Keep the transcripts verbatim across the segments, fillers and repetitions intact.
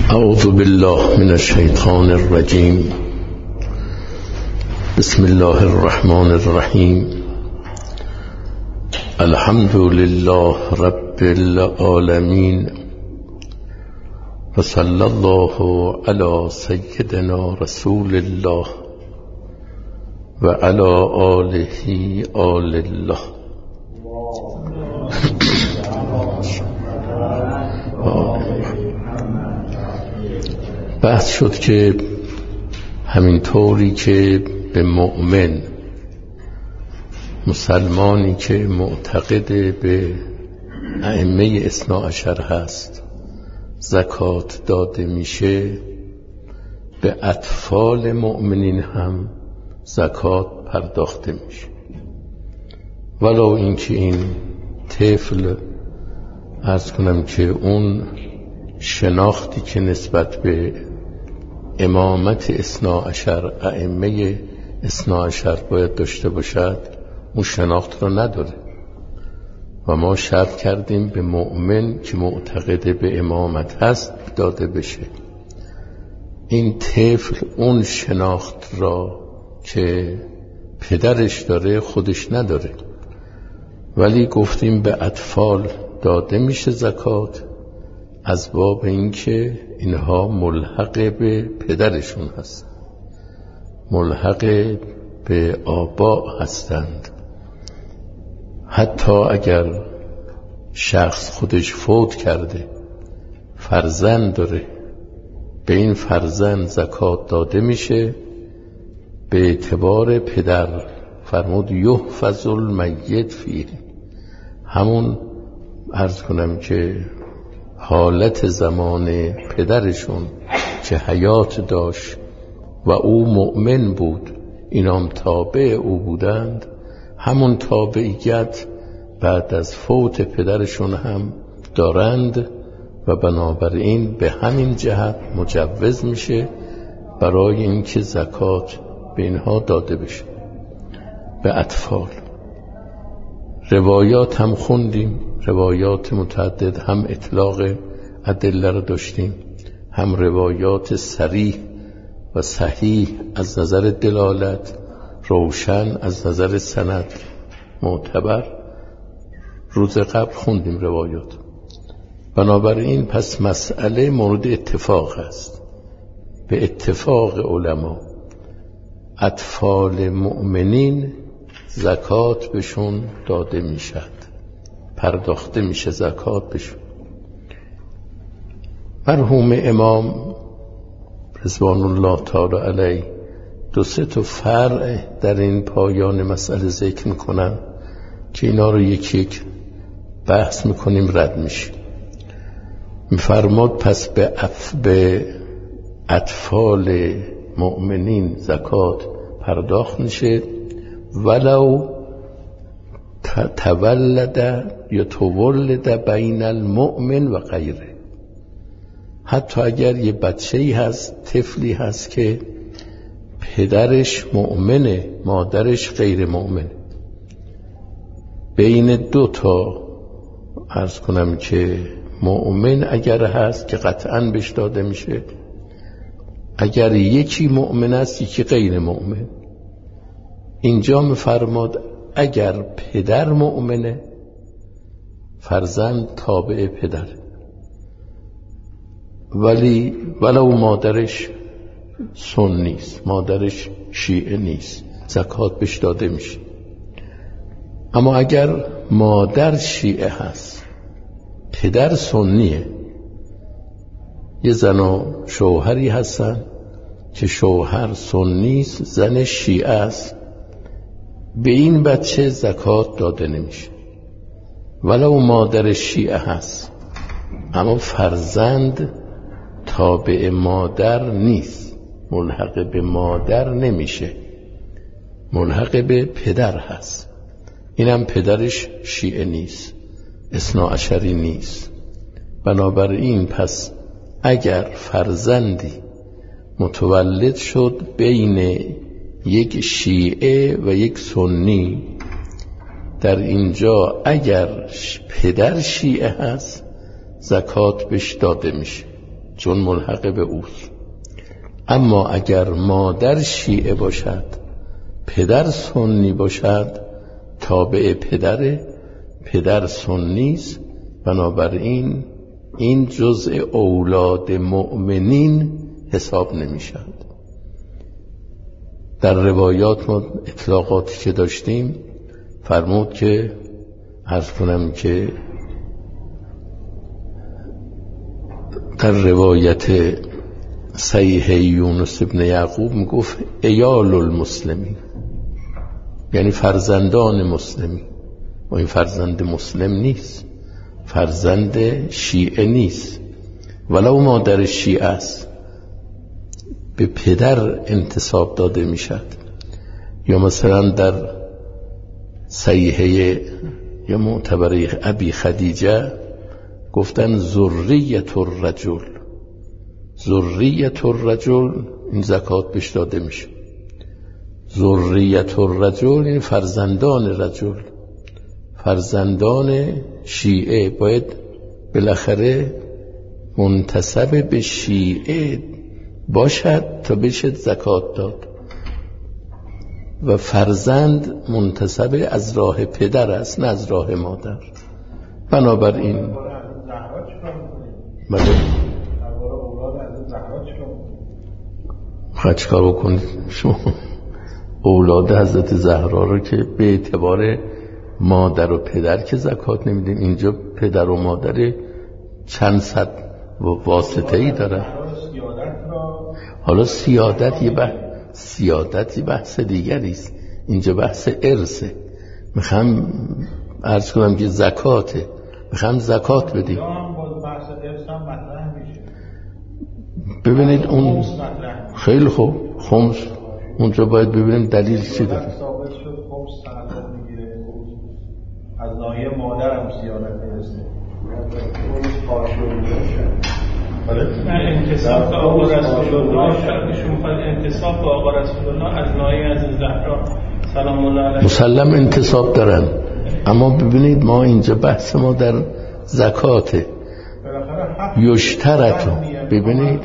اعوذ بالله من الشیطان الرجیم. بسم الله الرحمن الرحیم. الحمد لله رب العالمین و صلی الله علی سیدنا رسول الله و علی آله آل الله. بحث شد که همینطوری که به مؤمن، مسلمانی که معتقد به ائمه اثنا عشر هست، زکات داده میشه، به اطفال مؤمنین هم زکات پرداخته میشه، ولو اینکه این طفل عرض کنم که اون شناختی که نسبت به امامت اثنا عشر، ائمه اثنا عشر باید داشته باشد، اون شناخت رو نداره و ما شرط کردیم به مؤمن که معتقد به امامت هست داده بشه. این طفل اون شناخت را که پدرش داره خودش نداره، ولی گفتیم به اطفال داده میشه زکات، از باب اینکه اینها ملحق به پدرشون هست، ملحق به آبا هستند. حتی اگر شخص خودش فوت کرده، فرزند داره، به این فرزند زکات داده میشه به اعتبار پدر. فرمود یحفظ المیت فیه، همون عرض کنم که حالت زمان پدرشون که حیات داشت و او مؤمن بود، اینام تابع او بودند، همون تابعیت بعد از فوت پدرشون هم دارند و بنابراین به همین جهت مجوز میشه برای اینکه زکات به اینها داده بشه، به اطفال. روایات هم خوندیم، روایات متعدد، هم اطلاق ادله رو داشتیم، هم روایات صریح و صحیح از نظر دلالت، روشن از نظر سند معتبر. روز قبل خوندیم روایات. بنابراین پس مسئله مورد اتفاق است، به اتفاق علما اطفال مؤمنین زکات بهشون داده میشد، پرداخته میشه زکات بهشون. مرحوم امام رضوان الله تعالی علیه دو سه تا فرع در این پایان مسئله ذکر میکنن که اینا رو یکی یک بحث میکنیم، رد میشیم. میفرماد پس به, اف... به اطفال مؤمنین زکات پرداخت میشه ولو تولد یا تولد بین المؤمن و غیره. حتی اگر یه بچه‌ای هست، طفلی هست که پدرش مؤمنه، مادرش غیر مؤمنه، بین دو تا عرض کنم که مؤمن اگر هست که قطعاً بهش داده میشه، اگر یکی مؤمن است یکی غیر مؤمن. اینجا میفرماد اگر پدر مؤمنه، فرزند تابع پدر، ولی ولو مادرش سنی نیست، مادرش شیعه نیست، زکات بهش داده میشه. اما اگر مادر شیعه هست، پدر سنیه، یه زن و شوهری هستن که شوهر سنی است، زن شیعه است، به این بچه زکات داده نمیشه ولو مادر شیعه هست، اما فرزند تابع مادر نیست، ملحق به مادر نمیشه، ملحق به پدر هست. اینم پدرش شیعه نیست، اثنا عشری نیست. بنابراین پس اگر فرزندی متولد شد بین یک شیعه و یک سنی، در اینجا اگر پدر شیعه هست زکات بهش داده میشه، چون ملحق به اوست. اما اگر مادر شیعه باشد، پدر سنی باشد، تابع پدره، پدر سنیست، بنابراین این جزء اولاد مؤمنین حساب نمیشد. در روایات ما اطلاقاتی که داشتیم فرمود که عرض کنم که در روایت صحیح یونس ابن یعقوب میگفت ایال المسلمین، یعنی فرزندان مسلمی. و این فرزند مسلم نیست، فرزند شیعه نیست، ولو مادر شیعه است، به پدر انتساب داده میشد. یا مثلا در صحیحه یا معتبره ابی خدیجه گفتن ذریت الرجل، ذریت الرجل این زکات بهش داده میشه. ذریت الرجل این فرزندان رجل، فرزندان شیعه باید بالاخره منتسب به شیعه باشد تا بشه زکات داد، و فرزند منتسب از راه پدر است نه از راه مادر. بنابراین بله خواهد چکار بکنید شما اولاد حضرت زهرا رو که به اعتبار مادر و پدر که زکات نمیدیم، اینجا پدر و مادر چند صد واسطه ای داره. حالا سیادت یه بحث سیادت یه بحث دیگری است، اینجا بحث ارثه. میخوام عرض کنم که زکاته، میخوام زکات بدیم. ببینید اون خیلی خوب خمس اونجا باید ببینیم دلیل چی داره. از ناحیه مادر هم سیادت میرسه. نه انتصاب به آقا رسول الله، شرطشون میخواد انتصاب به آقا رسول الله از ناحیه از زهرا سلام الله علیها مسلم انتصاب دارن. اما ببینید ما اینجا بحث ما در زکاته. یشترطو ببینید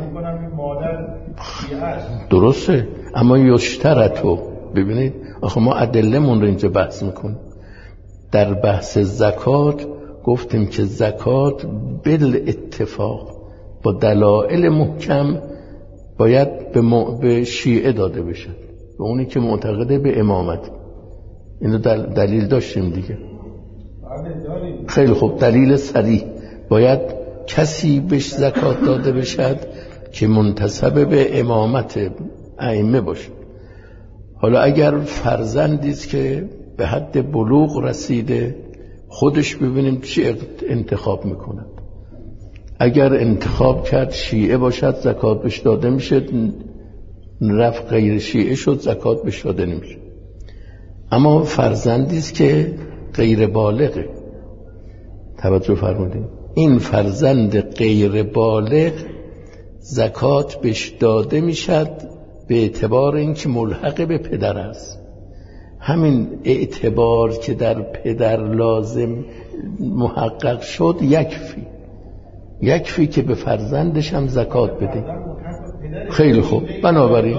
درسته، اما یشترطو ببینید آخه ما ادله مون رو اینجا بحث میکنیم. در بحث زکات گفتیم که زکات بل اتفاق با دلائل محکم باید به, م... به شیعه داده بشه، به اونی که معتقده به امامت. اینو دل... دلیل داشتیم دیگه. خیلی خوب، دلیل صریح باید کسی بهش زکات داده بشد که منتسب به امامت ائمه باشه. حالا اگر فرزندی است که به حد بلوغ رسیده، خودش ببینیم چی انتخاب میکند. اگر انتخاب کرد شیعه باشد زکات بهش داده میشه، رفت غیر شیعه شد زکات بهش داده نمیشه. اما فرزندی است که غیر بالغه، توجه فرمودین، این فرزند غیر بالغ زکات بهش داده میشد به اعتبار اینکه ملحق به پدر است. همین اعتبار که در پدر لازم محقق شد یکفی یکفی که به فرزندش هم زکات بده. خیلی خوب، بنابراین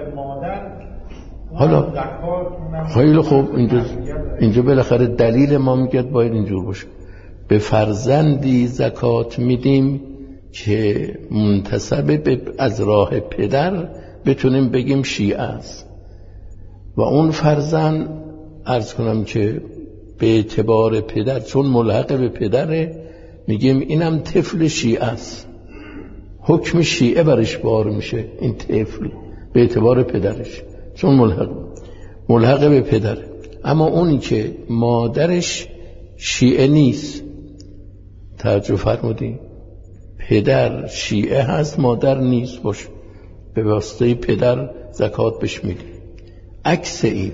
حالا خیلی خوب اینجا اینجا بالاخره دلیل ما میگه باید اینجور باشه. به فرزندی زکات میدیم که منتسب به از راه پدر بتونیم بگیم شیعه است، و اون فرزند عرض کنم که به اعتبار پدر چون ملحق به پدره میگیم اینم طفل شیعه است، حکم شیعه برش بار میشه. این طفل به اعتبار پدرش چون ملحق ملحق به پدره. اما اونی که مادرش شیعه نیست، توجه فرمودین، پدر شیعه هست مادر نیست باشه، به واسطه پدر زکات بهش میدیم. عکس این،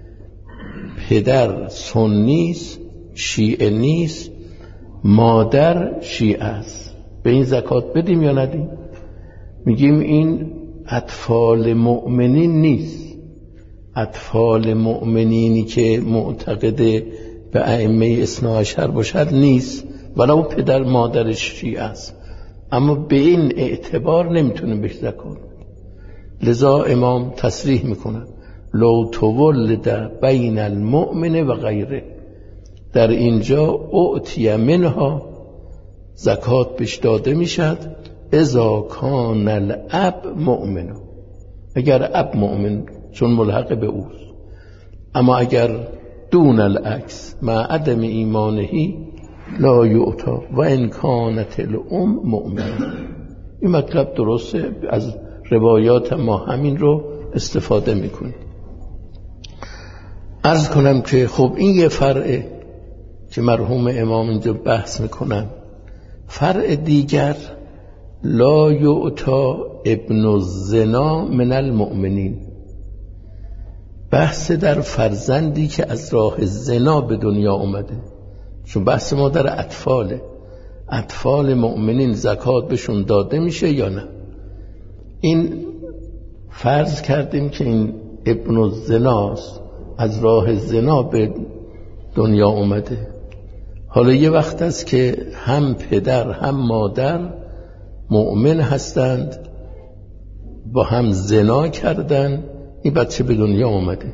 پدر سنی است شیعه نیست، مادر شیعه است، به این زکات بدیم یا ندیم؟ میگیم این اطفال مؤمنین نیست. اطفال مؤمنینی که معتقد به ائمه اثنا عشر باشد نیست، ولو پدر مادرش شیعه است. اما به این اعتبار نمیتونیم بهش زکات. لذا امام تصریح میکنن لو تولد بین المؤمن و غیره، در اینجا اعطی منها زکات بهش داده میشد اذا کان الاب مؤمن، اگر اب مؤمن چون ملحق به اوست. اما اگر دون العکس مع عدم ایمانهی لا یعطا و ان کانت الام مؤمن. این مطلب درسته، از روایات ما همین رو استفاده میکنیم. عرض کنم که خب این یه فرعه که مرحوم امام اینجا بحث میکنن. فرع دیگر لا یعطا ابن الزنا من المؤمنین، بحث در فرزندی که از راه زنا به دنیا اومده. چون بحث ما در اطفاله، اطفال مؤمنین زکات بهشون داده میشه یا نه. این فرض کردیم که این ابن الزناست، از راه زنا به دنیا اومده. حالا یه وقت است که هم پدر هم مادر مؤمن هستند، با هم زنا کردن، این بچه به دنیا اومده.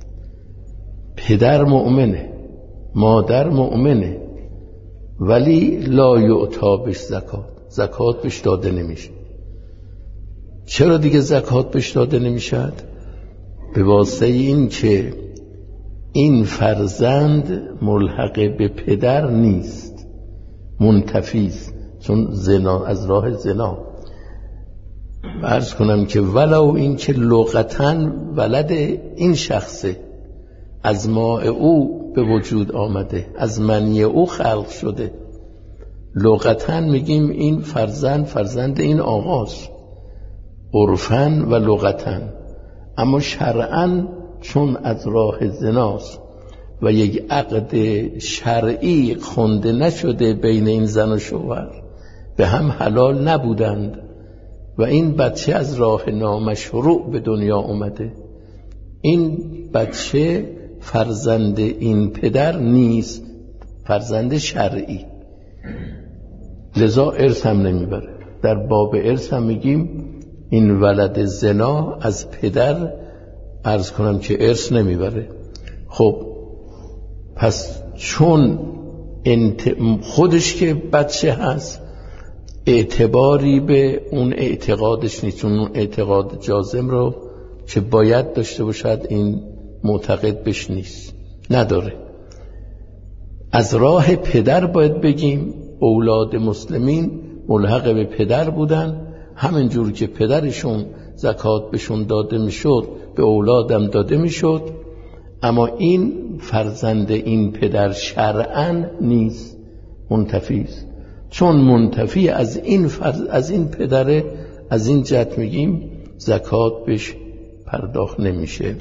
پدر مؤمنه، مادر مؤمنه، ولی لا یعطا بهش زکات، زکات بهش داده نمیشه. چرا دیگه زکات بهش داده نمیشد؟ به واسطه این که این فرزند ملحق به پدر نیست، منتفیست، چون زنا، از راه زنا. عرض کنم که ولو این که لغتاً ولد این شخصه، از ماء او به وجود آمده، از منی او خلق شده، لغتاً میگیم این فرزند فرزند این آقاست، عرفاً و لغتاً. اما شرعاً چون از راه زناست و یک عقد شرعی خونده نشده بین این زن و شوهر، به هم حلال نبودند و این بچه از راه نامشروع به دنیا اومده، این بچه فرزند این پدر نیست، فرزند شرعی، لذا ارث هم نمیبره. در باب ارث هم میگیم این ولد زنا از پدر، عرض کنم که ارث نمیبره. خب پس چون انت... خودش که بچه هست اعتباری به اون اعتقادش نیست، چون اون اعتقاد جازم رو که باید داشته باشد این معتقد بش نیست، نداره. از راه پدر باید بگیم اولاد مسلمین ملحق به پدر بودن، همینجور که پدرشون زکات بهشون داده میشد به اولادم داده میشد. اما این فرزند این پدر شرعاً نیست، منتفی است. چون منتفی از این فرز از این پدره، از این جهت میگیم زکات بهش پرداخت نمیشه.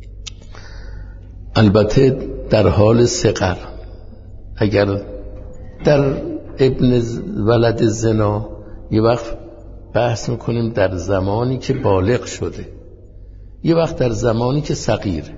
البته در حال صغر، اگر در ابن ولد زنا یه وقت بحث میکنیم در زمانی که بالغ شده، یه وقت در زمانی که صغیره.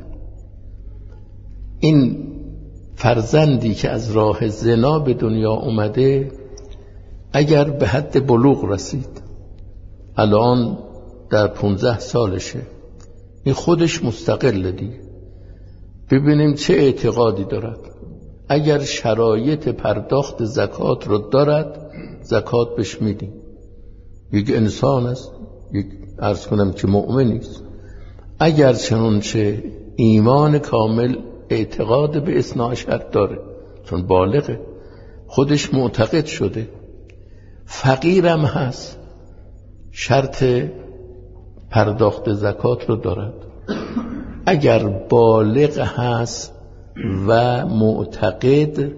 این فرزندی که از راه زنا به دنیا اومده اگر به حد بلوغ رسید، الان در پونزده سالشه، این خودش مستقل دیگه، ببینیم چه اعتقادی دارد. اگر شرایط پرداخت زکات رو دارد زکات بهش میدیم. یک انسان است، یک عرض کنم که مؤمنی است. اگر چنانچه ایمان کامل، اعتقاد به اثنا عشر داره، چون بالغه، خودش معتقد شده، فقیرم هست، شرط پرداخت زکات رو دارد. اگر بالغ هست و معتقد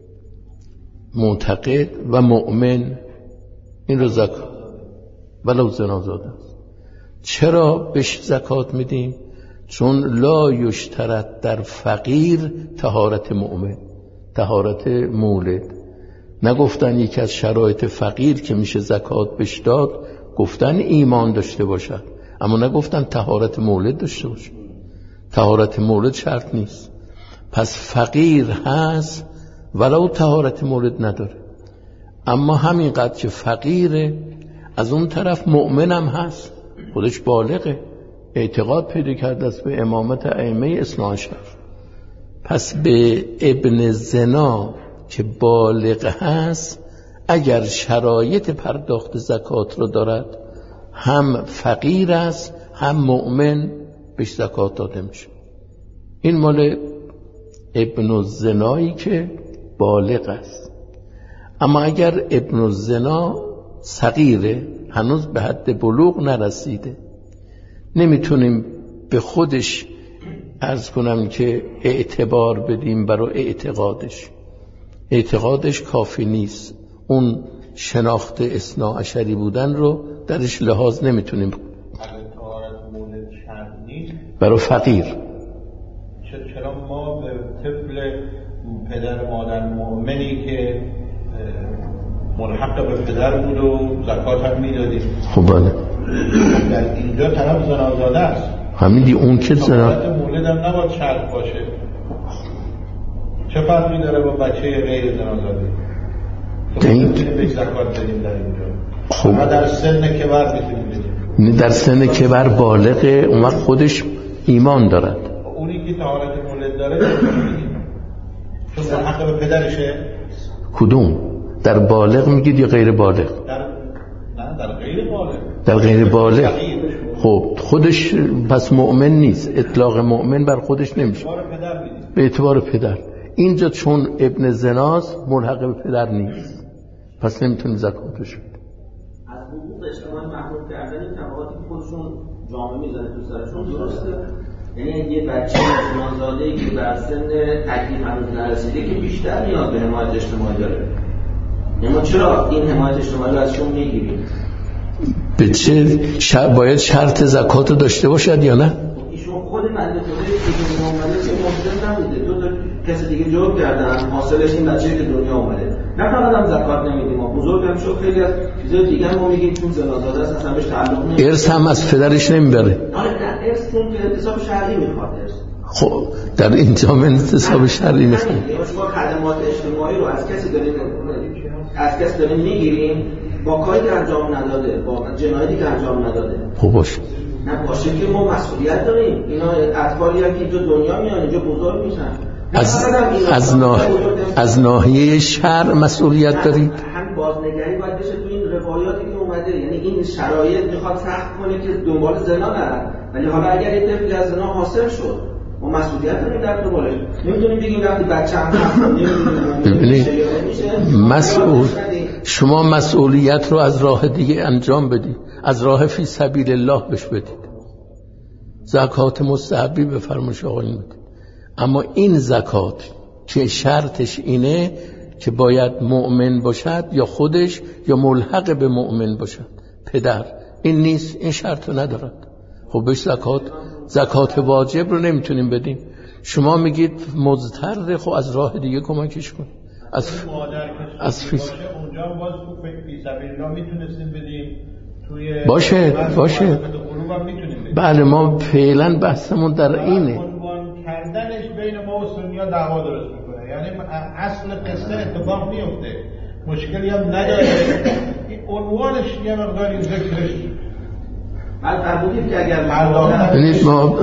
معتقد و مؤمن، این رو زکات ولو زنا زاده است. چرا بهش زکات میدیم؟ چون لا یشترط در فقیر طهارت مؤمن، طهارت مولد. نگفتن یکی از شرایط فقیر که میشه زکات بهش داد، گفتن ایمان داشته باشد، اما نگفتن طهارت مولد داشته باشد. طهارت مولد شرط نیست. پس فقیر هست ولو طهارت مولد نداره، اما همینقدر که فقیره، از اون طرف مؤمنم هست، خودش بالغه، اعتقاد پیدا کرده است به امامت ائمه اثنا عشر. پس به ابن زنا که بالغ هست اگر شرایط پرداخت زکات رو دارد، هم فقیر است هم مؤمن، بهش زکات داده میشه. این مال ابن الزنایی که بالغ است. اما اگر ابن الزنا صغیره، هنوز به حد بلوغ نرسیده، نمیتونیم به خودش عرض کنم که اعتبار بدیم برای اعتقادش. اعتقادش کافی نیست، اون شناخت اثنا عشری بودن رو درش لحاظ نمیتونیم برای فقیر. چرا ما به طفل پدر مادر مؤمنی که ملحق به پدر بود و زکات هم میدادیم؟ خب بله، در اینجا طرف زنازاده است، همین دی اون که زنازاده مولد هم نباید شرط باشه. چه فرقی داره با بچه غیر زنازاده؟ دید به زکات بدیم در اینجا؟ خب در سن کبر میتونیم بدیم. در سن کبر بالغه، اون وقت خودش ایمان دارد. اونی که طهارت مولد داره چون ملحق به پدرشه. کدوم؟ در بالغ میگید یا غیر بالغ؟ در نه در غیر بالغ. در غیر بالغ. خب خودش پس مؤمن نیست، اطلاق مؤمن بر خودش نمیشه. به اعتبار پدر. اینجا چون ابن زناست ملحق به پدر نیست، پس نمیتونیم زکاتش بدیم. از حقوق اجتماعی محروم کردن این طبقاتی که خودشون جامعه میزنه تو سرشون درسته؟ یعنی یه بچه نازاده‌ای که در سن تکلیف هنوز نرسیده که بیشتر نیاز به حمایت اجتماعی داره. اما چرا این حمایت اجتماعی رو ازشون میگیریم؟ به چه شر... باید شرط زکات رو داشته باشد یا نه؟ ایشون خود منده خودی که دنیا اومده که موجود نبوده، دو تا کسی دیگه جور کردن، حاصلش این بچه‌ای که دنیا اومده. نه فقط هم زکات نمیدیم، ما بزرگ هم شد، خیلی از چیزای دیگه هم ما میگیم چون زنازاده است اصلا بهش تعلق نمیگیره. ارث هم از پدرش نمیبره. آره نه، ارث چون که حساب شرعی میخواد ارث. خب در اینجا من حساب شرعی میخواد. ما خدمات اجتماعی رو از کسی داریم از کسی داریم میگیریم با کاری که انجام نداده، با جنایتی که انجام نداده. خب باشه. نه باشه که ما مسئولیت داریم. اینا اطفالی هم که اینجا دنیا میان، اینجا بزرگ میشن. از از ناح... از ناحیه شرع مسئولیت دارید. هم بازنگری باید بشه تو این روایاتی که اومده، یعنی این شرایط میخواد سخت کنه که دنبال زنا نرن، ولی حالا اگر یه طفلی از زنا حاصل شد ما مسئولیت داریم در دنبالش. نمیتونیم بگیم وقتی بچه هم هست ببینید مسئول شما مسئولیت رو از راه دیگه انجام بدید، از راه فی سبیل الله بهش بدید. زکات مستحبی به فرمایش آقایون بدید. اما این زکات که شرطش اینه که باید مؤمن باشد یا خودش یا ملحق به مؤمن باشد پدر، این نیست، این شرط رو ندارد. خب بهش زکات زکات واجب رو نمیتونیم بدیم. شما میگید مضطر، خب از راه دیگه کمکش کن. از از فیس اونجا باز تو فی سبیل الله میتونستیم بدیم، توی باشه باشه بله. ما فعلا بحثمون در اینه. عنوان کردنش بین ما و سنی‌ها دعوا درست میکنه، یعنی اصل قصه اتفاق میفته، مشکلی هم نداره. این عنوانش یه مقداری ذکرش بعد فرمودید که اگر ببینید ما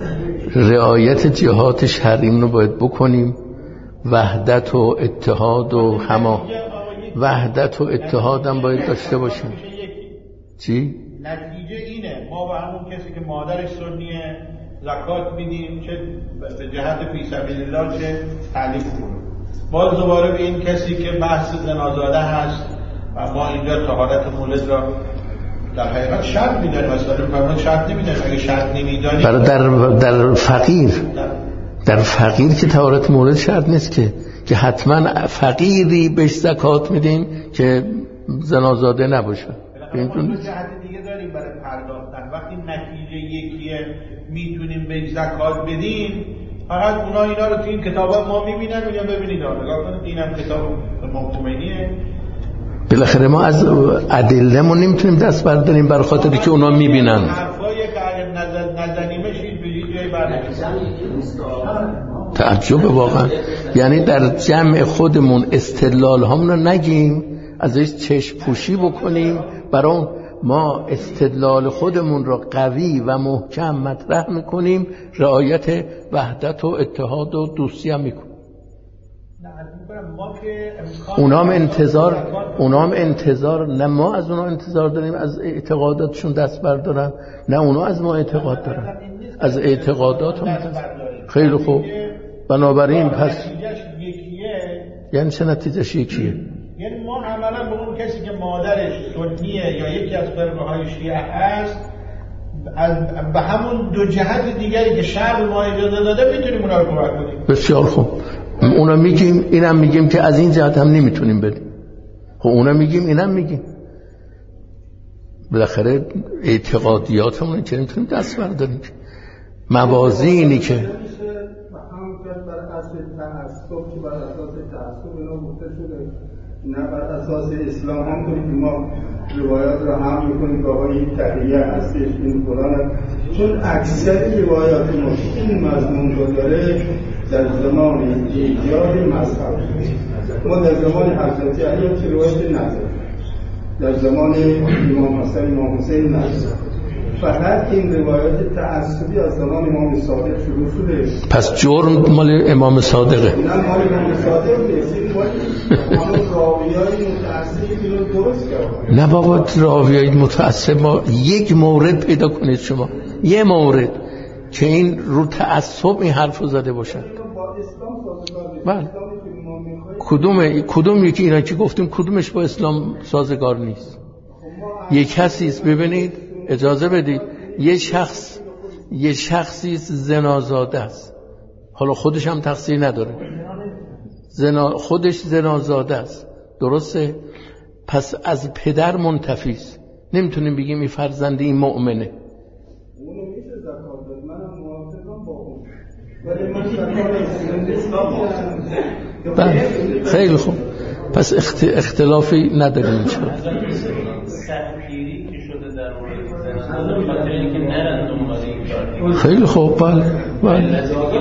رعایت جهات شرعی رو باید بکنیم، وحدت و اتحاد و هما وحدت و اتحاد هم باید داشته باشیم. چی؟ نتیجه اینه ما و همون کسی که مادرش سنیه زکات میدیم، چه به جهت فی سبیل الله چه تعلیف کنیم. باز دوباره به این کسی که بحث زنازاده هست و ما اینجا طهارت مولد را در حقیقت شرط میداریم، مثلا فرمان شرط نمیداریم. اگه شرط نمیداریم برای در در فقیر در, در فقیر که طهارت مولد شرط نیست که که حتما فقیری بهش زکات میدیم که زنازاده نباشه. این جهت دیگه داریم برای پرداختن. وقتی نتیجه یکیه میتونیم به زکات بدیم، فقط اونا اینا رو تو این کتابا ما میبینن، میگن ببینید نگاه کنید اینم کتاب امام خمینیه. بالاخره ما از ادله‌مون نمیتونیم دست برداریم برای خاطری که اونا میبینن. حرفایی که اگه نزد نزدیمش این به جای برداشت تعجب واقعا. یعنی در جمع خودمون استدلال هامون رو نگیم، ازش چشم پوشی بکنیم، برای ما استدلال خودمون را قوی و محکم مطرح میکنیم، رعایت وحدت و اتحاد و دوستی هم میکنیم. اونام انتظار اونام انتظار نه ما از اونا انتظار داریم از اعتقاداتشون دست بردارن، نه اونا از ما اعتقاد دارن از اعتقادات هم دست. خیلی خوب، بنابراین پس یعنی چه نتیجهش یکیه؟ یعنی ما عملا به اون کسی که مادرش سنیه یا یکی از فرقه‌های شیعه هست، به همون دو جهت دیگری که شرع ما اجازه داده میتونیم اونا رو کمک کنیم. بسیار خوب، اونا میگیم اینم میگیم که از این جهت هم نمیتونیم بدیم. خب اونا میگیم اینم میگیم. بالاخره اعتقادیاتمون که نمیتونیم دست برداریم. موازینی که بر اساس تعصب که بر اساس تعصب اینا گفته شده، نه بر اساس اسلام هم کنید که ما روایات رو هم میکنیم که آقا این تقییه هستش این فلان، چون اکثر روایات ما این مضمون رو داره در زمان ایجاد مذهب. ما در زمان حضرت علی هم چه روایت نداره، در زمان امام حسن امام حسین نداره، فقط این روایت تعصبی از زمان امام صادق شروع شده. پس جرم مال امام صادقه؟ نه مال امام صادق نیست، این مال همون راویای متعصبی که رو درست کرده. نه بابا، راویای متعصب ما یک مورد پیدا کنید شما، یه مورد که این رو تعصب این حرف رو زده باشن. بله. کدوم کدوم یکی اینا که گفتیم کدومش با اسلام سازگار نیست؟ یک کسی است، ببینید اجازه بدید، یه شخص یه شخصی زنازاده است، حالا خودش هم تقصیر نداره، زنا خودش زنازاده است، درسته؟ پس از پدر منتفی است، نمیتونیم بگیم این فرزند این مؤمنه. اونو میشه زکات داد، منم موافقم با اون، ولی من زکات اسلام خیلی خوب، پس اخت... اختلافی نداریم. چرا سختگیری که شده در مورد زنان خاطر اینکه نرن دنبال این کار. خیلی خوب، بله بله.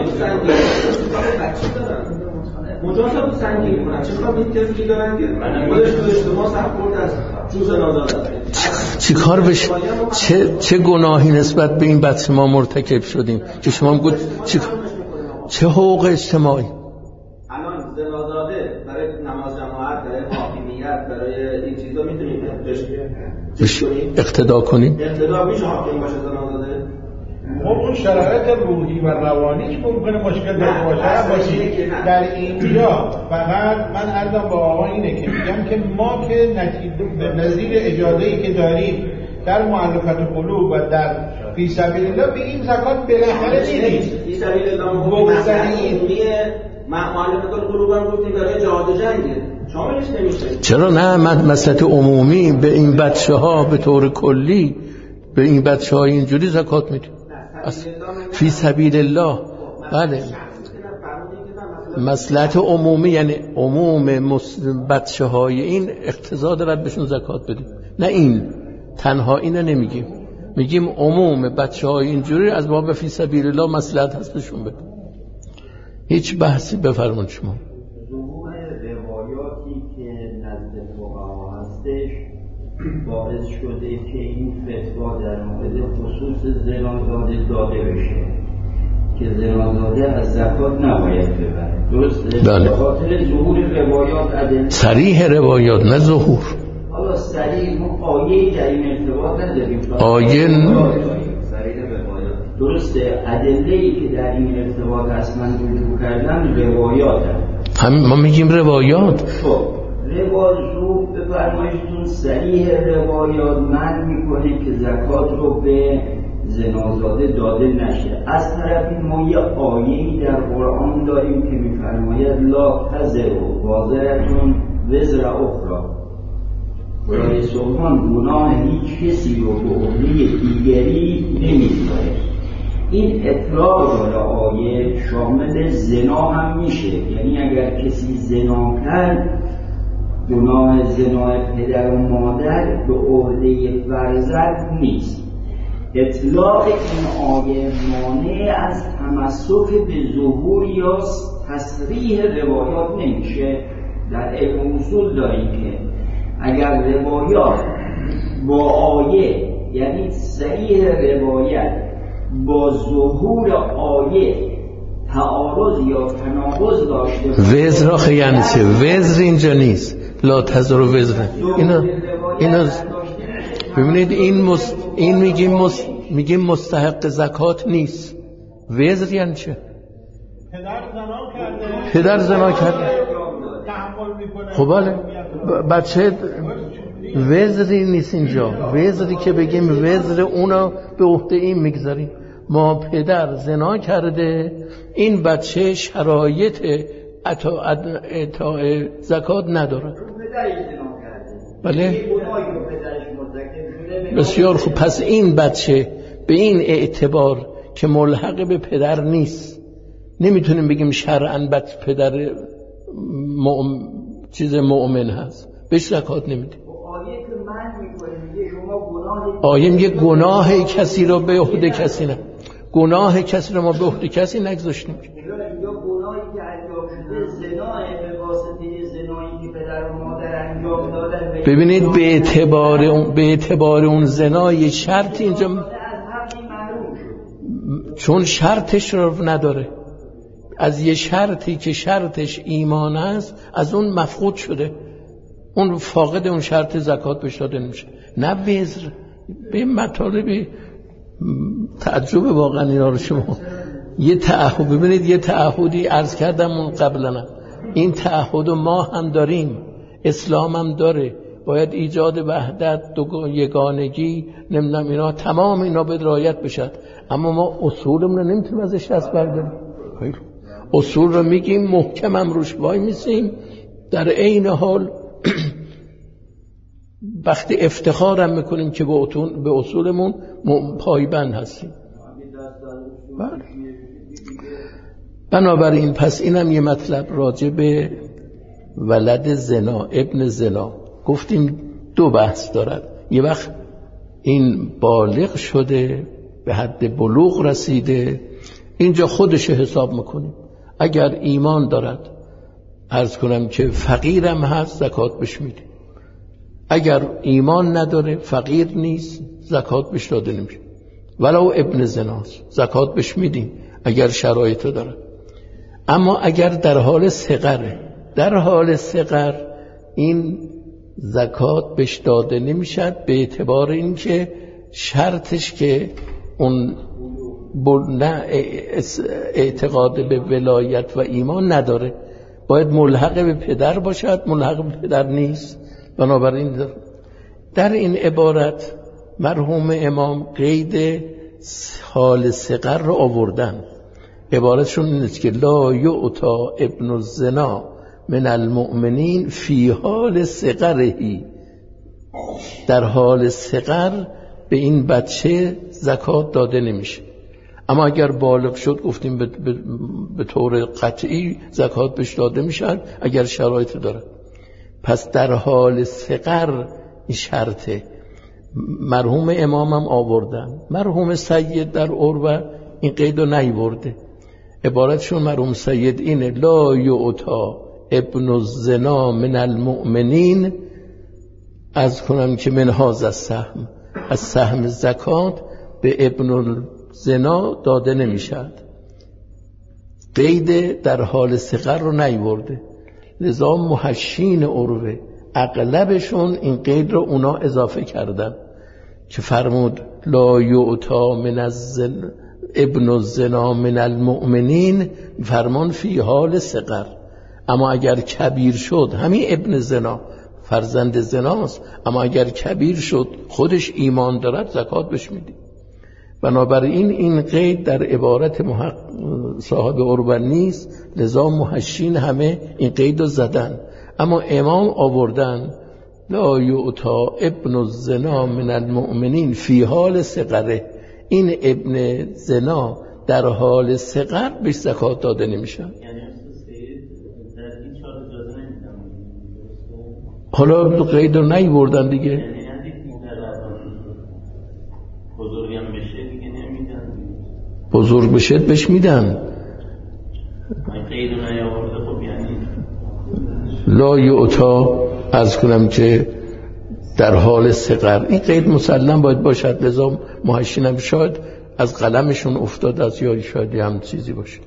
مجاز هم سنگین کنن، چرا این کسی دارن که خودش تو اجتماع سخت برده است جوز نازاده چی کار بشه؟ چه چه گناهی نسبت به این بچه ما مرتکب شدیم که شما گفت چه چه حقوق اجتماعی؟ الان زنازاده برای نماز جماعت، برای حاکمیت، برای این چیزا میتونید بهش اقتدا کنیم؟ اقتدا میشه حاکم باشه زنازاده؟ خب اون شرایط روحی و روانیش ممکنه مشکل داشته باشه باشه در اینجا. فقط من عرضم با آقا اینه که میگم که ما که به نظیر اجازه‌ای که داریم در مؤلفت قلوب و در فی سبیل الله به این زکات بالاخره میدیم. فی سبیل الله گفتنی مؤلفت قلوب هم گفتیم برای جهاد جنگه، شاملش نمیشه. چرا نه؟ مسئله عمومی به این بچه‌ها به طور کلی به این بچه‌ها اینجوری زکات میدیم. فی سبیل الله. بله، مصلحت عمومی یعنی عموم بچه های این اقتضا دارد بهشون زکات بدیم، نه این تنها اینو نمیگیم، میگیم عموم بچه های اینجوری از باب فی سبیل الله مصلحت هست بهشون بدیم. هیچ بحثی بفرمایید شما. ظهور روایاتی که نزد فقها هستش باعث شده که این فتوا در مورد خصوص زنازاده داده بشه که زنازاده از زکات نباید ببره، درسته؟ بله. به خاطر ظهور روایات ادله صریح روایات، نه ظهور. حالا صریح ما آیه در این ارتباط نداریم، آیه صریح روایات درسته، ادله‌ای که در این ارتباط هست من رجوع کردم روایات هم ما میگیم روایات. خب روایات بفرمایشتون صریح روایات من میکنه که زکات رو به زنازاده داده نشه. از طرفی ما یه آیه‌ای در قرآن داریم که میفرماید لا تزروا وازرة وزر اخری، برای سلطان گناه هیچ کسی رو به عهده دیگری نمیگذاره. این اطلاق داره آیه شامل زنا هم میشه، یعنی اگر کسی زنا کرد گناه زنا پدر و مادر به عهده فرزند نیست. اطلاق این آیه مانع از تمسک به ظهور یا تصریح روایات نمیشه. در علم اصول داریم که اگر روایات با آیه، یعنی صحیح روایت با ظهور آیه تعارض یا تناقض داشته باشه، وزر آخه یعنی چه؟ وزر اینجا نیست، لا تزر وزر. اینا اینا ببینید این مس... این میگیم مس... میگیم مستحق زکات نیست. وزر یعنی چه؟ پدر زنا کرده پدر زنا کرده تحمل میکنه. خب بله بچه وزری نیست اینجا. وزری که بگیم وزر اونا به عهده این میگذاریم. ما پدر زنا کرده، این بچه شرایط اعطاء زکات نداره. بله بسیار خوب. پس این بچه به این اعتبار که ملحق به پدر نیست، نمیتونیم بگیم شرعاً بچه پدر مؤمن چیز مؤمن هست، بهش زکات نمیده. آیه میگه گناه کسی رو به عهده کسی نه، گناه کسی رو ما به عهده کسی نگذاشتیم. گناهی که انجام شده زنا به واسطه زنایی که پدر و مادر انجام دادن. ببینید به اعتبار اون به اعتبار اون زنا یه شرط اینجا، چون شرطش رو نداره، از یه شرطی که شرطش ایمان است از اون مفقود شده، اون فاقد اون شرط زکات بهش داده نمیشه. نه وزر. به مطالبی تعجب واقعا اینا رو شما یه تعهد ببینید، یه تعهدی عرض کردم اون قبلا، این تعهد ما هم داریم، اسلام هم داره، باید ایجاد وحدت، دو یگانگی، نمیدونم اینا تمام اینا به رعایت بشد، اما ما اصولمون رو نمیتونیم ازش دست برداریم. اصول رو میگیم، محکم هم روش وای میسیم، در عین حال وقتی افتخارم میکنیم که به اصولمون پایبند هستیم. بنابراین پس اینم یه مطلب راجع به ولد زنا، ابن زنا. گفتیم دو بحث دارد. یه وقت این بالغ شده، به حد بلوغ رسیده، اینجا خودش حساب میکنیم. اگر ایمان دارد، عرض کنم که فقیرم هست، زکات بهش میدیم. اگر ایمان نداره، فقیر نیست، زکات بهش داده نمیشه. ولو ابن زناست، زکات بهش میدیم اگر شرایط داره. اما اگر در حال صغره، در حال صغر این زکات بهش داده نمیشد، به اعتبار اینکه شرطش که اون نه اعتقاد به ولایت و ایمان نداره، باید ملحق به پدر باشد، ملحق به پدر نیست. بنابراین در این عبارت مرحوم امام قید حال صغر رو آوردن. عبارتشون اینست که لا یعطا ابن الزنا من المؤمنین فی حال صغرهی، در حال صغر به این بچه زکات داده نمیشه. اما اگر بالغ شد، گفتیم به, به, به طور قطعی زکات بهش داده میشد اگر شرایط داره. پس در حال صغر این شرطه. مرحوم امامم آوردن، مرحوم سید در عروه این قید رو نیورده. عبارتشون مرحوم سید اینه لا یعطا ابن الزنا من المؤمنین، از کنم که من هذا السهم، از سهم زکات به ابن الزنا داده نمیشد. قید در حال صغر رو نیورده. لذا محشین عروه اغلبشون این قید رو اونا اضافه کردن که فرمود لا یعطا من الزنا ابن الزنا من المؤمنین، فرمان فی حال صغر. اما اگر کبیر شد، همین ابن زنا فرزند زناست، اما اگر کبیر شد خودش ایمان دارد، زکات بهش میدی. بنابراین این قید در عبارت محق... صاحب عروه نیست، لذا محشین همه این قید رو زدن. اما امام آوردن لا یعطا ابن الزنا من المؤمنین فی حال صغره، این ابن زنا در حال صغر بهش زکات داده نمیشه. حالا قید رو نیوردن دیگه. بزرگم بشه دیگه نمیدن. بزرگ بشه بهش میدن. قید رو نیاورده. خب یعنی لا یعطا، از کنم که در حال صغر. این قید مسلم باید باشد، لذا محشینم شاید از قلمشون افتاد از یاری، شاید هم چیزی باشه.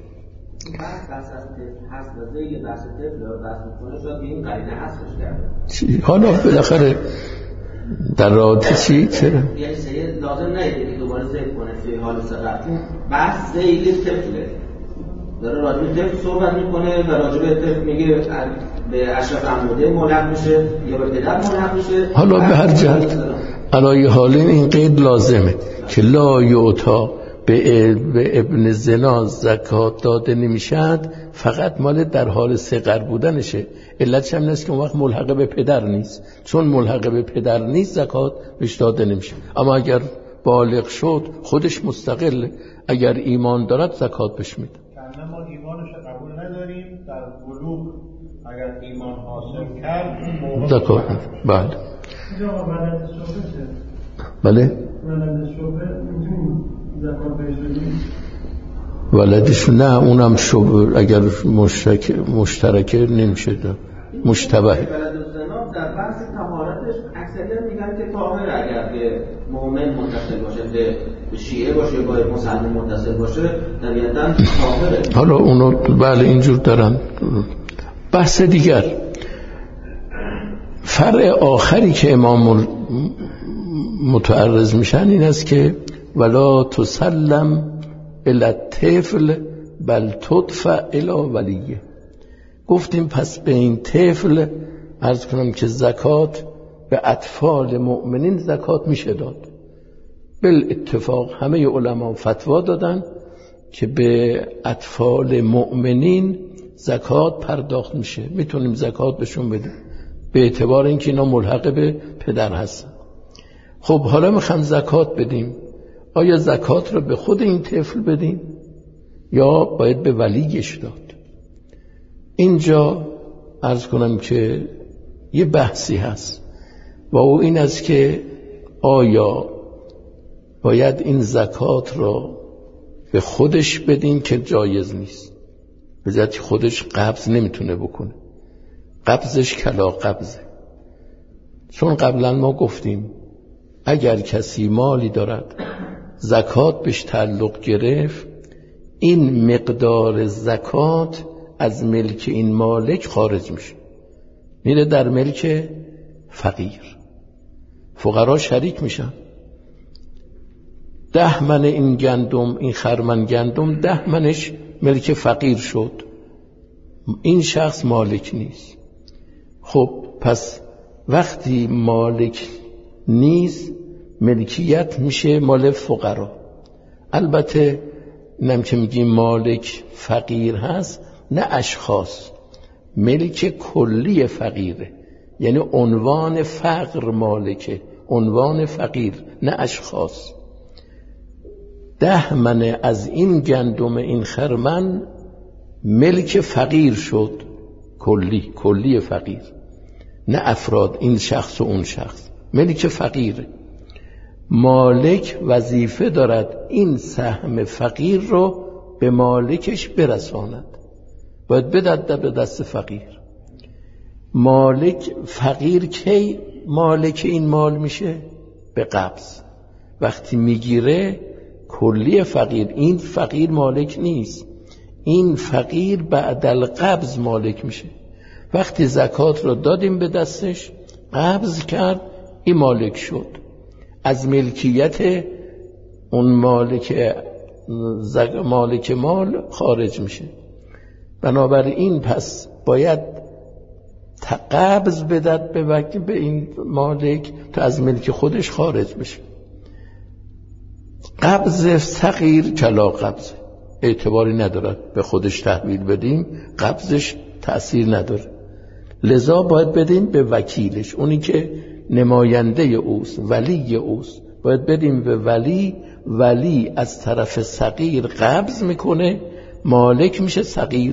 حالا بالاخره در رابطه چی؟ چرا؟ یعنی سریع لازم نیده که دوباره زید کنه توی حال صغر. بحث زیل طفله داره راجب طفل صحبت میکنه و راجب طفل میگه به اشرف عموده ملحق میشه یا به پدر ملحق میشه. حالا به هر جهت علای حالین این قید لازمه که لا یعطا به ابن زنا زکات داده نمیشد، فقط مال در حال صغر بودنشه. علتش هم نیست که اون وقت ملحق به پدر نیست، چون ملحق به پدر نیست زکات بهش داده نمیشه. اما اگر بالغ شد خودش مستقل، اگر ایمان دارد زکات بهش میده. ما ایمانش قبول نداریم، در بلوغ اگر ایمان حاصل کرد زکات بله بله ولدش نه، اونم شب اگر مشترک مشترکه نمیشه، مشتبه. ولد الزنا در بحث طهارتش اکثریت میگن که طاهر اگر به مؤمن متصل باشه، به شیعه باشه، با مسلمان متصل باشه، طبیعتاً طاهره. حالا اونو بله اینجور دارن. بحث دیگر، فرع آخری که امام متعرض میشن این است که ولا تسلم الی الطفل بل تدفع الی ولیه. گفتیم پس به این طفل عرض کنم که زکات به اطفال مؤمنین زکات میشه داد. بل اتفاق همه علما فتوا دادن که به اطفال مؤمنین زکات پرداخت میشه، میتونیم زکات بهشون بدیم به اعتبار اینکه اینا ملحق به پدر هستن. خب حالا میخوام زکات بدیم، آیا زکات رو به خود این طفل بدیم یا باید به ولیش داد؟ اینجا عرض کنم که یه بحثی هست و او این است که آیا باید این زکات رو به خودش بدیم که جایز نیست، به ذاتی خودش قبض نمیتونه بکنه، قبضش کلا قبضه. چون قبلا ما گفتیم اگر کسی مالی دارد زکات بهش تعلق گرفت، این مقدار زکات از ملک این مالک خارج میشه، میره در ملک فقیر. فقرا شریک میشن. ده من این گندم، این خرمن گندم، ده منش ملک فقیر شد، این شخص مالک نیست. خب پس وقتی مالک نیست ملکیت میشه مال فقرا. البته اینم که میگیم مالک فقیر هست، نه اشخاص، ملک کلی فقیره، یعنی عنوان فقر مالکه، عنوان فقیر، نه اشخاص. ده منه از این گندم این خرمن ملک فقیر شد، کلی کلی فقیر، نه افراد، این شخص و اون شخص، ملک فقیره. مالک وظیفه دارد این سهم فقیر رو به مالکش برساند، باید بدد به دست فقیر. مالک فقیر کی مالک این مال میشه؟ به قبض. وقتی میگیره کلی فقیر، این فقیر مالک نیست، این فقیر بعد القبض مالک میشه. وقتی زکات رو دادیم به دستش، قبض کرد، این مالک شد، از ملکیت اون مالک مالک مال خارج میشه. بنابراین پس باید قبض بدد به وقت به این مالک تا از ملک خودش خارج بشه. قبض صغیر کلا قبض، اعتباری ندارد به خودش تحویل بدیم، قبضش تأثیر نداره. لذا باید بدیم به وکیلش، اونی که نماینده اوست، ولی اوست، باید بدیم به ولی. ولی از طرف صغیر قبض میکنه، مالک میشه صغیر،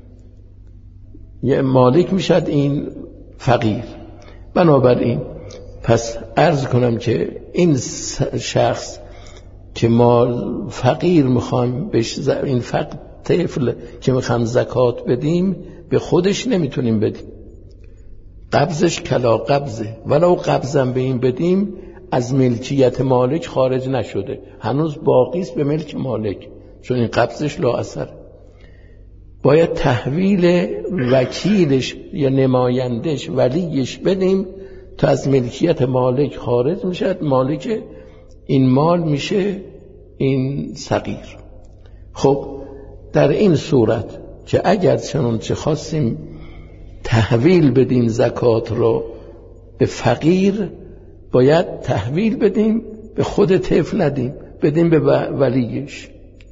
یه مالک میشد این فقیر. بنابراین پس عرض کنم که این شخص که ما فقیر میخوایم بهش، این فقر طفل که میخوایم زکات بدیم، به خودش نمیتونیم بدیم، قبضش کلا قبضه، ولو قبضم به این بدیم از ملکیت مالک خارج نشده، هنوز باقی است به ملک مالک، چون این قبضش لا اثر. باید تحویل وکیلش یا نمایندش ولیش بدیم تا از ملکیت مالک خارج میشه، مالک این مال میشه این صغیر. خب در این صورت که اگر چنانچه خواستیم تحویل بدیم زکات رو به فقیر، باید تحویل بدیم به خود طفل ندیم، بدیم به ولیش.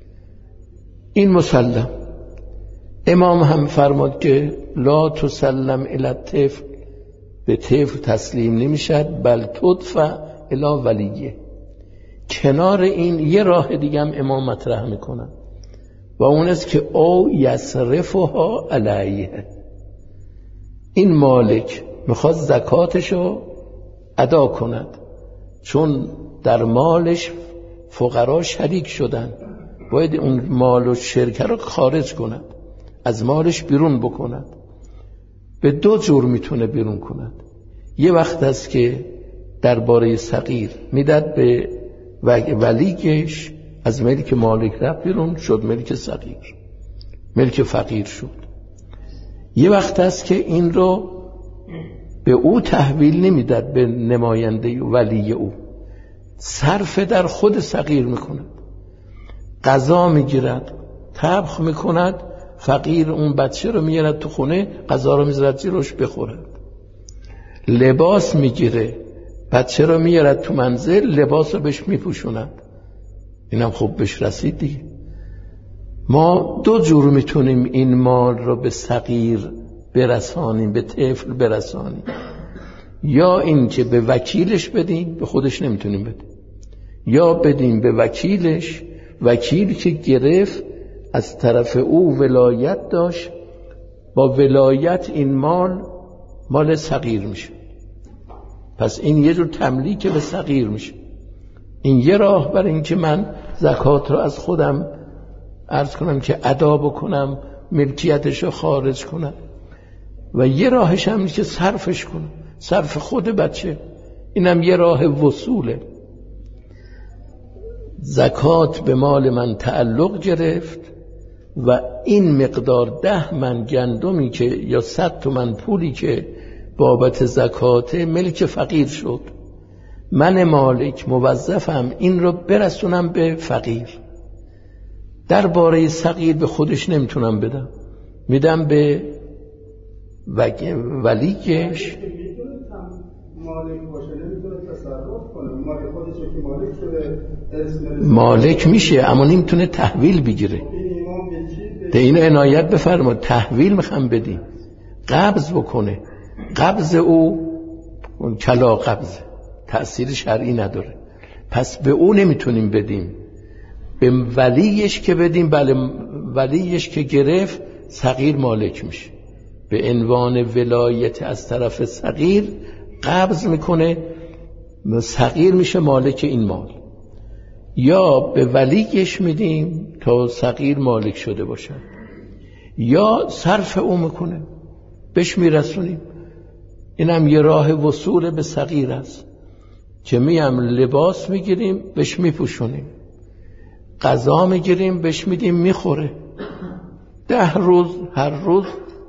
این مسلم. امام هم فرمود که لا تسلم الی الطفل، به طفل تسلیم نمیشد، بل تدفع الی ولیه. کنار این یه راه دیگه هم امام مطرح میکنن و اون است که او یصرفها علیه. این مالک میخواد زکاتشو ادا کند، چون در مالش فقرا شریک شدن، باید اون مال و شرکه رو خارج کند، از مالش بیرون بکند. به دو جور میتونه بیرون کند. یه وقت است که درباره صغیر میداد به ولیش، از ملک مالک رفت بیرون، شد ملک صغیر، ملک فقیر شد. یه وقت است که این رو به او تحویل نمیداد، به نماینده ولی او، صرف در خود صغیر میکند، غذا میگیرد، طبخ میکند، فقیر اون بچه رو میارد تو خونه، غذا رو میذارد جلوش بخورد. لباس میگیره، بچه رو میارد تو منزل، لباس رو بهش میپوشوند، اینم خوب بهش رسید دیگه. ما دو جور میتونیم این مال رو به صغیر برسانیم، به طفل برسانیم. یا این که به وکیلش بدیم، به خودش نمیتونیم بدیم، یا بدیم به وکیلش، وکیل که گرفت از طرف او ولایت داشت، با ولایت این مال مال صغیر میشه. پس این یه جور تملیک به صغیر میشه. این یه راه برای این که من زکات رو از خودم عرض کنم که ادا بکنم، ملکیتش رو خارج کنم. و یه راهش هم که صرفش کنم، صرف خود بچه. اینم یه راه وصوله. زکات به مال من تعلق گرفت و این مقدار ده من گندمی که یا صد تومن پولی که بابت زکات ملک فقیر شد، من مالک موظفم این رو برسونم به فقیر. درباره صغیر به خودش نمیتونم بدم، میدم به ولیش. مالک باشه نمیتونه تصرف کنه، مالک خودش که مالک شده مالک میشه، اما نمیتونه تحویل بگیره. ده اینو عنایت بفرماد، تحویل میخوام بدیم، قبض بکنه. قبض او کلا قبض، تأثیر شرعی نداره، پس به او نمیتونیم بدیم. به ولیش که بدیم، بله ولیش که گرفت صغیر مالک میشه، به عنوان ولایت از طرف صغیر قبض میکنه، صغیر میشه مالک این مال. یا به ولیش میدیم تا صغیر مالک شده باشه، یا صرف او میکنه، بهش میرسونیم. اینم یه راه وصول به صغیر است که میم لباس میگیریم بهش میپوشونیم، غذا میگیریم بهش میدیم میخوره. ده روز هر روز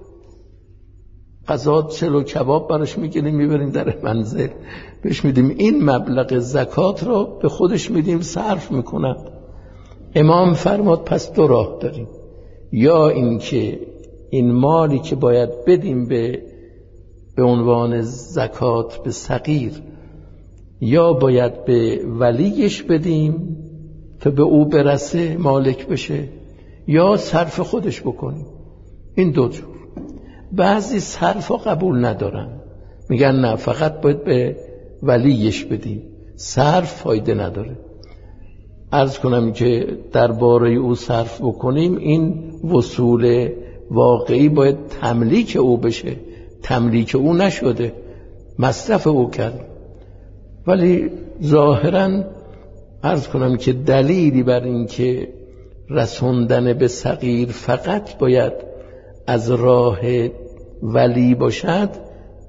غذا چلو کباب براش میگیریم میبریم در منزل بهش میدیم. این مبلغ زکات رو به خودش میدیم، صرف میکنن. امام فرماد پس دو راه داریم، یا این که این مالی که باید بدیم به به عنوان زکات به صغیر، یا باید به ولیش بدیم تا به او برسه مالک بشه، یا صرف خودش بکنیم. این دو جور. بعضی صرف قبول ندارن، میگن نه فقط باید به ولیش بدیم، صرف فایده نداره. عرض کنم که درباره او صرف بکنیم، این وصول واقعی باید تملیک او بشه، تملیک او نشده، مصرف او کرد. ولی ظاهرا عرض کنم که دلیلی بر این که رسوندن به صغیر فقط باید از راه ولی باشد،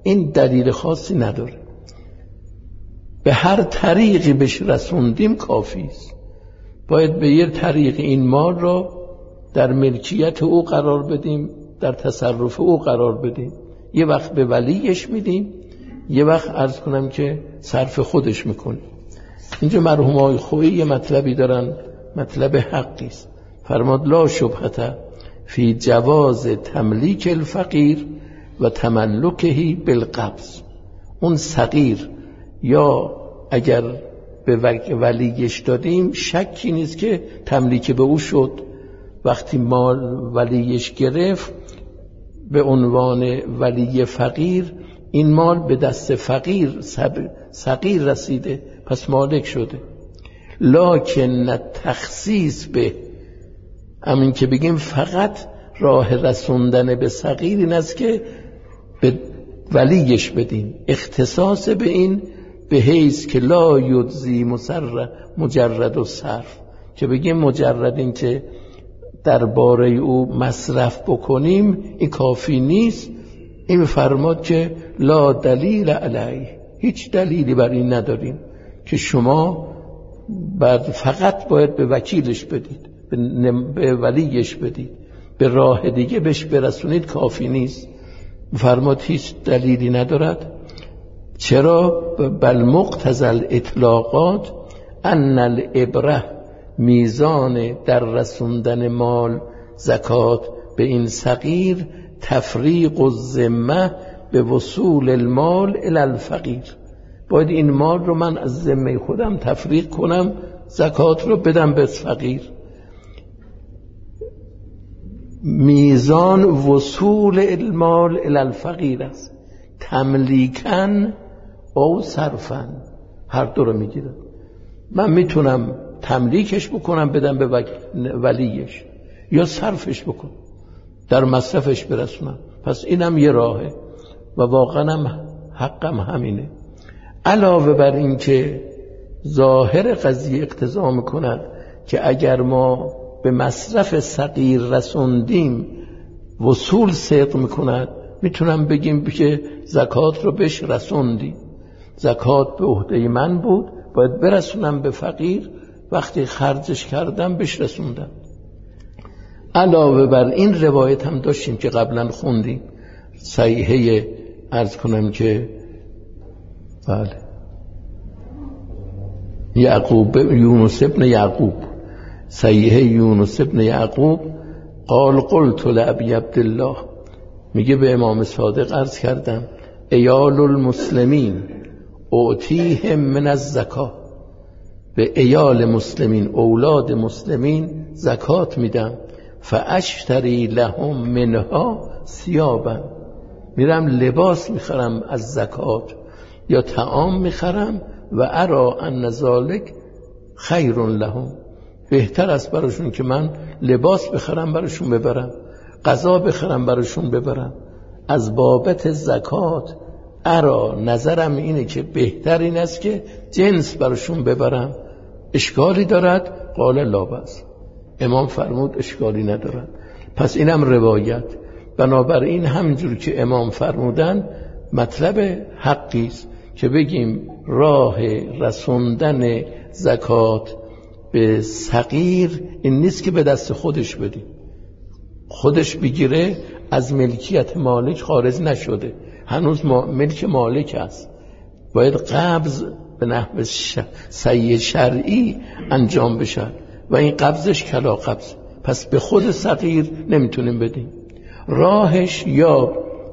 این دلیل خاصی نداره، به هر طریقی بهش رسوندیم کافی است. باید به یه طریق این مال را در ملکیت او قرار بدیم، در تصرف او قرار بدیم. یه وقت به ولیش میدیم، یه وقت عرض کنم که صرف خودش میکنیم. اینجا مرحوم آقای خویی یه مطلبی دارن، مطلب حقی است. فرماد لا شبهه فی جواز تملیک الفقیر و تملکهی بالقبض. اون صغیر یا اگر به ولیش دادیم شکی نیست که تملیک به او شد. وقتی مال ولیش گرفت به عنوان ولی فقیر، این مال به دست فقیر صغیر رسیده، پس مالک شده. لکن تخصیص به همین که بگیم فقط راه رسوندن به صغیر این است که به ولیش بدیم، اختصاص به این به حیث که لا یجزی مسر مجرد و صرف، که بگیم مجرد این که درباره او مصرف بکنیم این کافی نیست. این فرماد که لا دلیل علیه، هیچ دلیلی بر این نداریم که شما بعد فقط باید به وکیلش بدید، به ولیش بدید، به راه دیگه بهش برسونید کافی نیست. فرماد هیچ دلیلی ندارد. چرا؟ بل مقتضی الاطلاقات ان الابره میزان در رسوندن مال زکات به این صغیر تفریق الذمه به وصول المال الی الفقیر. باید این مال رو من از ذمه خودم تفریق کنم، زکات رو بدم به فقیر. میزان وصول المال الی الفقیر است، تملیکن او صرفن، هر دو رو میگیره. من میتونم تملیکش بکنم بدم به ولیش، یا صرفش بکنم در مصرفش برسونم. پس اینم یه راهه و واقعا هم حقم همینه. علاوه بر این که ظاهر قضیه اقتضا میکند که اگر ما به مصرف صغیر رسوندیم وصول صدق میکند، میتونم بگیم که زکات رو بهش رسوندیم، زکات به عهده من بود، باید برسونم به فقیر، وقتی خرجش کردم بهش رسوندم. علاوه بر این روایت هم داشتیم که قبلا خوندیم، صحیحه عرض کنم که بله یعقوب یونس ابن یعقوب، صحیحه یونس ابن یعقوب قال قلت لابی عبدالله، میگه به امام صادق عرض کردم ایال المسلمین اعطیهم من الزکاه، به ایال مسلمین اولاد مسلمین زکات میدم، فاشتری لهم منها ثیابا، میرم لباس میخرم از زکات یا طعام میخرم، و ارا ان ذلک خیر لهم، بهتر است براشون که من لباس بخرم براشون ببرم، غذا بخرم براشون ببرم. از بابت زکات ارا نظرم اینه که بهتر این است که جنس براشون ببرم. اشکالی دارد؟ قال لا بأس، امام فرمود اشکالی ندارد. پس اینم روایت. بنابراین همینجور که امام فرمودن مطلب حقی است که بگیم راه رسوندن زکات به صغیر این نیست که به دست خودش بدیم، خودش بگیره، از ملکیت مالک خارج نشده، هنوز ملک مالک است، باید قبض به نحو صحیح شرعی انجام بشه و این قبضش کلا قبض، پس به خود صغیر نمیتونیم بدیم. راهش یا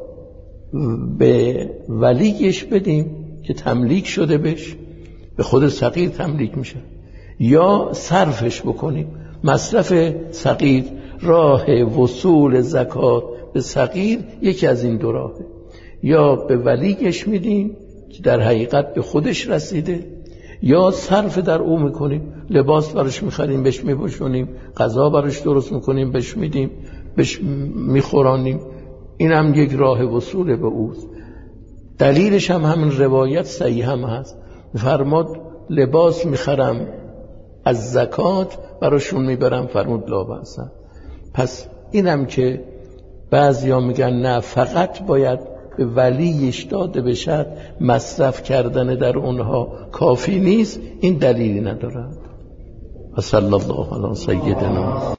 به ولیش بدیم که تملیک شده بش، به خود صغیر تملیک میشه، یا صرفش بکنیم. مصرف صغیر، راه وصول زکات به صغیر یکی از این دو راهه، یا به ولیش میدیم که در حقیقت به خودش رسیده، یا صرف در او میکنیم، لباس براش میخریم بهش میپوشونیم، غذا براش درست میکنیم بهش میدیم، بهش میخورانیم. این هم یک راه وصول به اوست. دلیلش هم همین روایت صحیح هم هست، فرمود لباس میخرم از زکات براشون میبرم، فرمود لا بأس. پس اینم که بعضیا میگن نه فقط باید به ولیش داده بشد مصرف کردن در اونها کافی نیست، این دلیلی ندارد. و صلی الله علی سیدنا